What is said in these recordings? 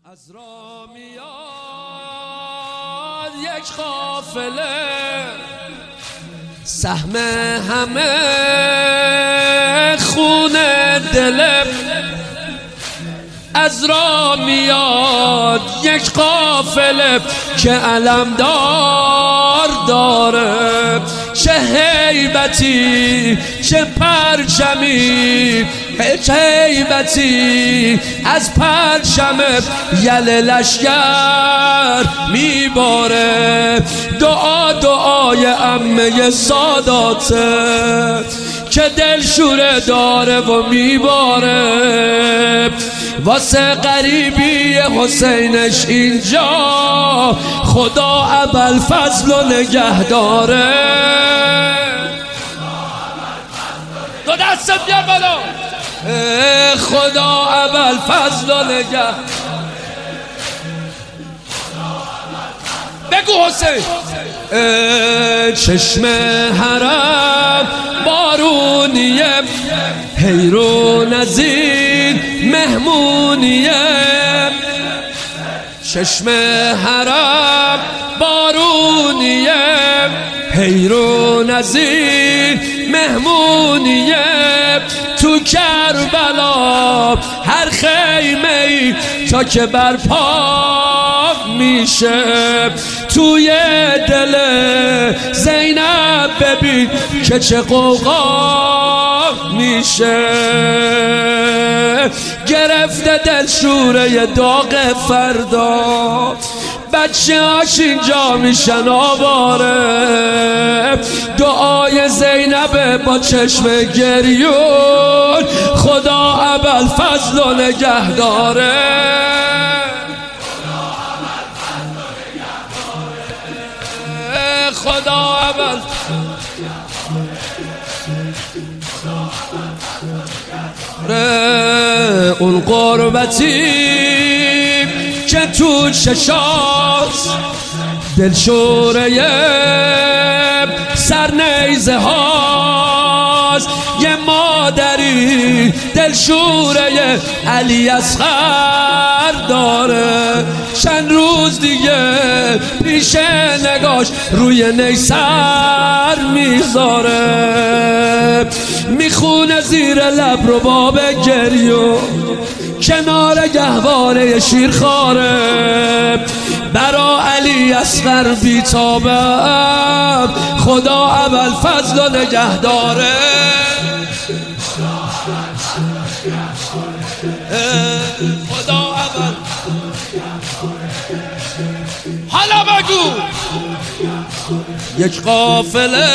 از را میاد یک قافله، سهم همه خون دل. از را میاد یک قافله که علمدار داره، چه هیبتی چه پرچمی، چه هیبتی از پرچم یل لشگر میباره. دعا دعای عمه ساداته که دلشوره داره و میباره. واسه غریبی حسینش اینجا خدا ابوالفضل و نگه داره. دو دستت بیار بالا. خدا ابوالفضل و نگه. بگو حسین. چشم حرم بارونیه، حیرون از این مهمونیه. چشم حرم بارونیه، حیرون از این مهمونیه. تو کربلا هر خیمه ای تا که برپا میشه، توی دل زینب ببین که چه قوقا میشه. گرفته دلشوره داغ فردا، بچه هاش اینجا میشن آواره. دعای زینب با چشم گریون خدا ابوالفضل و نگه داره. خدا اون قربتی که تو چشاست، دلشوره سرنیزه هاست. یه مادری دلشوره علی اصغر داره، چند روز دیگه پیش نگاش روی نیسر میذاره. میخونه زیر لب رو باب گریو کنار گهواره شیرخواره. برا علی اصغر بیتابم خدا ابوالفضل و نگه داره. خدا اول حالا بگو. یک قافله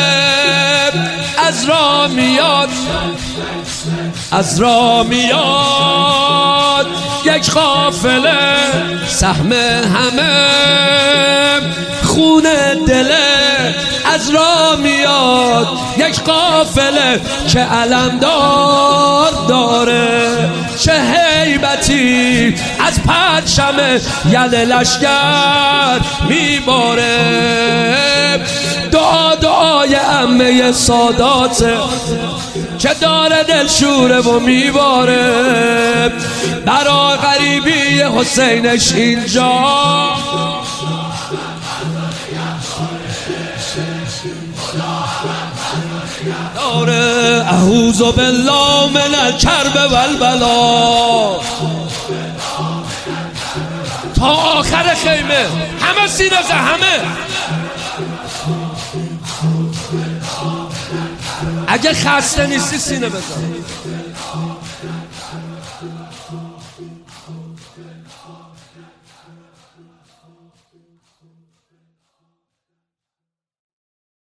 از را میاد، از را میاد یک قافله، سهم همه خون دله. از را میاد یک قافله که علمدار داره، چه هیبتی از پرچم یل لشگر میباره. دعا دعای عمه ساداته که داره دلشوره و میباره. برا غریبی حسینش اینجا داره. اعوذ بالله من الکرب والبلا. تا آخر خیمه همه سینه زه، همه. اگه خسته نیستی سینه بزن.